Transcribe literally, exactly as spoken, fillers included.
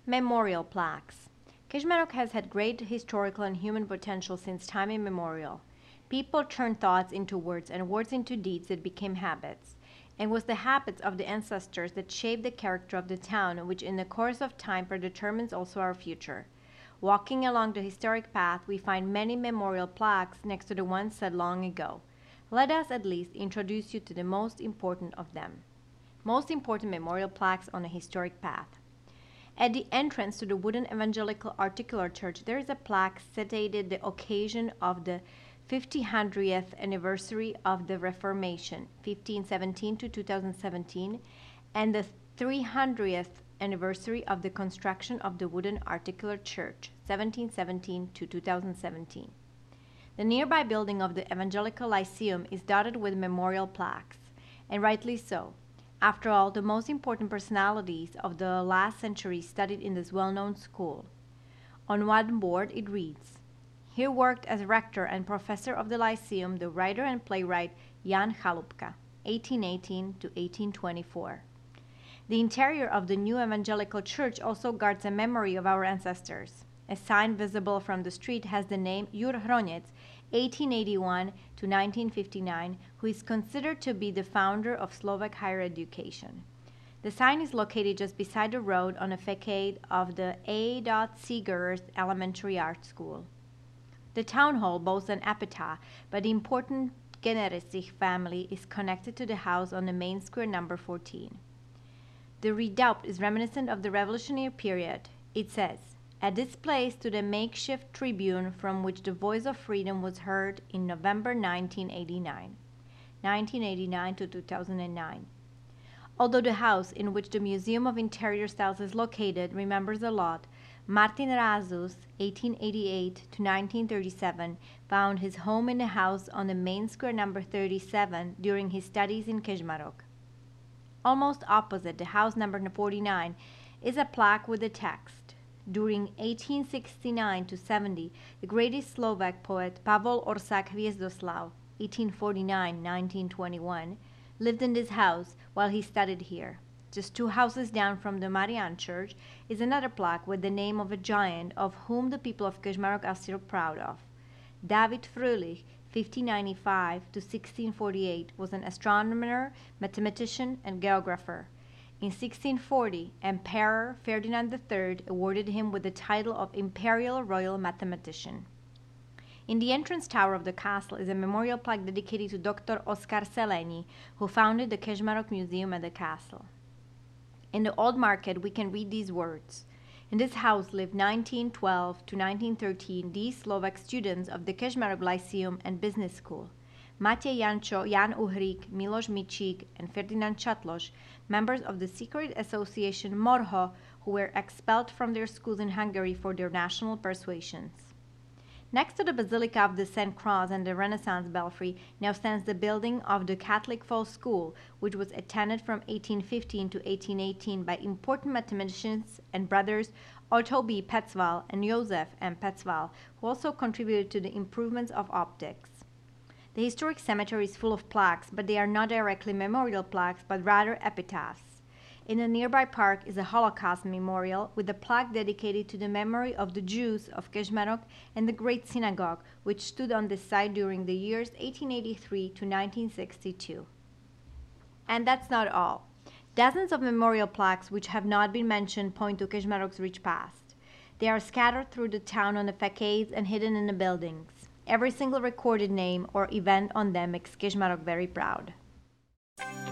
Memorial plaques. Kishmarok has had great historical and human potential since time immemorial. People turned thoughts into words and words into deeds that became habits. And it was the habits of the ancestors that shaped the character of the town, which in the course of time predetermines also our future. Walking along the historic path, we find many memorial plaques next to the ones set long ago. Let us at least introduce you to the most important of them. Most important memorial plaques on a historic path. At the entrance to the wooden evangelical articular church, there is a plaque stated the occasion of the fifty-hundredth anniversary of the Reformation, fifteen seventeen to two thousand seventeen, and the three hundredth anniversary of the construction of the wooden articular church, seventeen seventeen to two thousand seventeen. The nearby building of the Evangelical Lyceum is dotted with memorial plaques, and rightly so. After all, the most important personalities of the last century studied in this well-known school. On one board it reads, "Here worked as rector and professor of the Lyceum the writer and playwright Jan Chalupka, eighteen eighteen to eighteen twenty-four. The interior of the new evangelical church also guards a memory of our ancestors. A sign visible from the street has the name Jur Hronec, eighteen eighty-one to nineteen fifty-nine, who is considered to be the founder of Slovak higher education. The sign is located just beside the road on a facade of the A. Seegers Elementary Art School. The town hall boasts an epitaph, but the important Genericich family is connected to the house on the main square number fourteen. The redoubt is reminiscent of the Revolutionary period. It says, "At this place stood a makeshift tribune from which the voice of freedom was heard in November nineteen eighty-nine, nineteen eighty-nine to two thousand nine. Although the house in which the Museum of Interior Styles is located remembers a lot, Martin Razus, eighteen eighty-eight to nineteen thirty-seven, found his home in the house on the main square number thirty-seven during his studies in Kežmarok. Almost opposite the house number forty-nine is a plaque with the text, "During eighteen sixty-nine to seventy, the greatest Slovak poet Pavol Orsak Hviezdoslav, eighteen forty-nine to nineteen twenty-one, lived in this house while he studied here. Just two houses down from the Marian Church is another plaque with the name of a giant of whom the people of Kežmarok are still proud of. David Fröhlich, fifteen ninety-five to sixteen forty-eight, was an astronomer, mathematician, and geographer. In sixteen forty, Emperor Ferdinand the Third awarded him with the title of Imperial Royal Mathematician." In the entrance tower of the castle is a memorial plaque dedicated to Doctor Oskar Selenyi, who founded the Kežmarok Museum at the castle. In the Old Market we can read these words, "In this house lived nineteen twelve to nineteen thirteen these Slovak students of the Kežmarok Lyceum and Business School. Matej Jančo, Jan Uhrík, Miloš Mičík, and Ferdinand Čatloš, members of the secret association Morho, who were expelled from their schools in Hungary for their national persuasions." Next to the Basilica of the Saint Cross and the Renaissance Belfry now stands the building of the Catholic Falls School, which was attended from eighteen fifteen to eighteen eighteen by important mathematicians and brothers Otto B. Petzval and Josef M. Petzval, who also contributed to the improvements of optics. The historic cemetery is full of plaques, but they are not directly memorial plaques, but rather epitaphs. In a nearby park is a Holocaust memorial with a plaque dedicated to the memory of the Jews of Kežmarok and the Great Synagogue, which stood on this site during the years eighteen eighty-three to nineteen sixty-two. And that's not all. Dozens of memorial plaques which have not been mentioned point to Kežmarok's rich past. They are scattered through the town on the facades and hidden in the buildings. Every single recorded name or event on them makes Kežmarok very proud.